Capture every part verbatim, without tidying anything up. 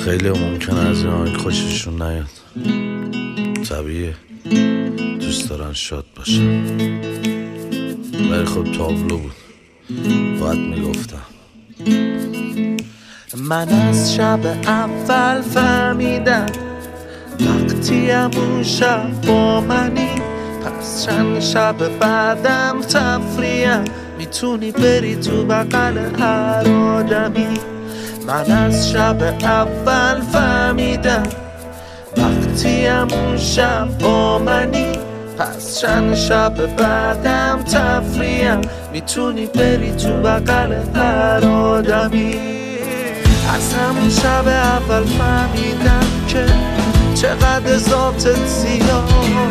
خیلی ممکنه از این آهنگ خوششون نیاد، طبیعیه، دوست دارن شاد باشن، ولی خب تابلو بود، باید میگفتم. من از شب اول فهمیدم وقتی همون شب با منی، پس چند شب بعدم تفریم میتونی بری تو بغل هر آدمی. من از شب اول فهمیدم وقتی همون شب با منی، پس چند شب بعدم تفریم میتونی بری تو بغل هر آدمی. از همون شب اول فهمیدم که چقدر ذاتت زیاد،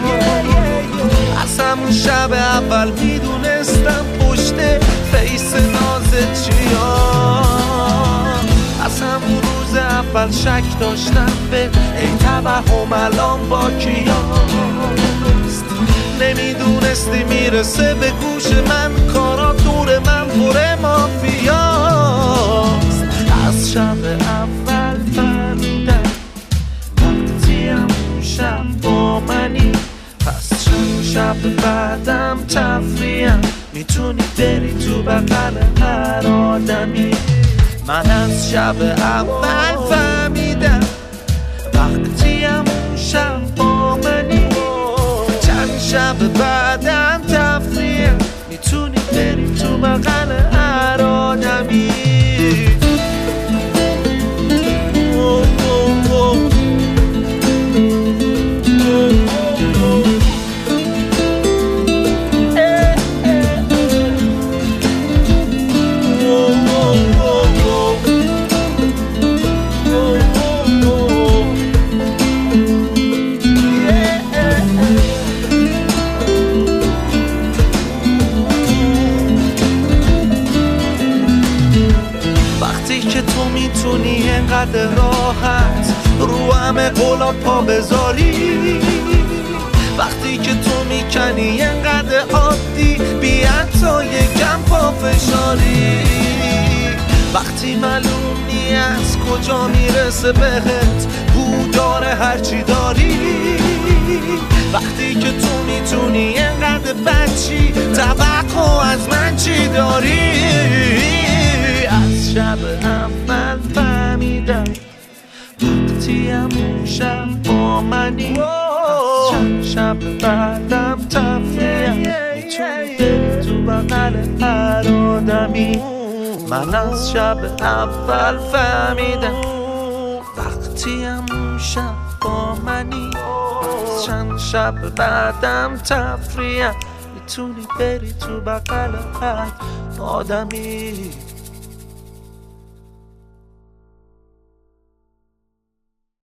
از همون شب اول میدونستم پشت فیس نازت چیاد، از همون روز اول شک داشتم به ای توهم الان با کیاست. نمیدونستی میرسه به گوش من کارا دور من پر مافیاست. از شب اول فهمیدم وقتی همون شب با منی، پس چند شب بعدم تفریم میتونی بری تو بغل هر آدمی. من از شب اول فهمیدم وقتی همون شب با منی، چند شب بعدم تفریم میتونی بری تو بغل هر آدمی. که تو میتونی اینقدر راحت رو همه قولا پا بذاری، وقتی که تو میکنی اینقدر عادی بی حتی یکم پا فشاری، وقتی معلوم نی از کجا میرسه بهت بودار هرچی داری، وقتی که تو میتونی اینقدر بچی توقع از من چی داری. از شب اول فهمیدم وقتی همون شب با منی، از چند شب بعدم تفریم میتونی بری تو بغل هر آدمی. من از شب اول فهمیدم وقتی همون شب با منی، از چند شب بعدم تفریم میتونی بری تو بغل هر آدمی.